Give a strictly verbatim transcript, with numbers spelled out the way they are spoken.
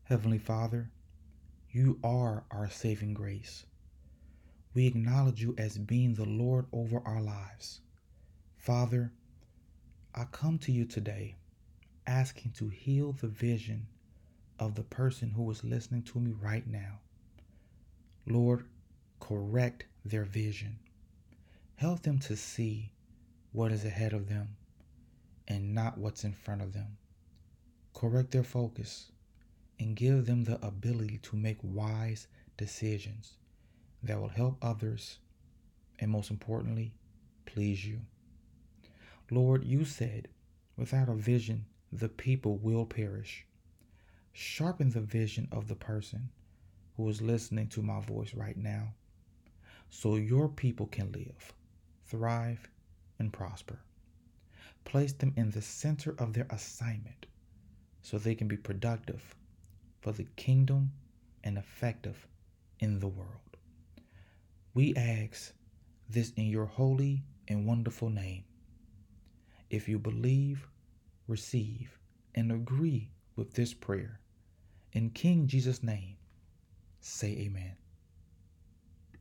Heavenly Father, you are our saving grace. We acknowledge you as being the Lord over our lives. Father, I come to you today asking to heal the vision of the person who is listening to me right now. Lord, correct their vision. Help them to see what is ahead of them and not what's in front of them. Correct their focus and give them the ability to make wise decisions that will help others and, most importantly, please you. Lord, you said, without a vision, the people will perish. Sharpen the vision of the person who is listening to my voice right now so your people can live, thrive, and prosper. Place them in the center of their assignment so they can be productive for the kingdom and effective in the world. We ask this in your holy and wonderful name. If you believe, receive, and agree with this prayer, in King Jesus' name, say amen.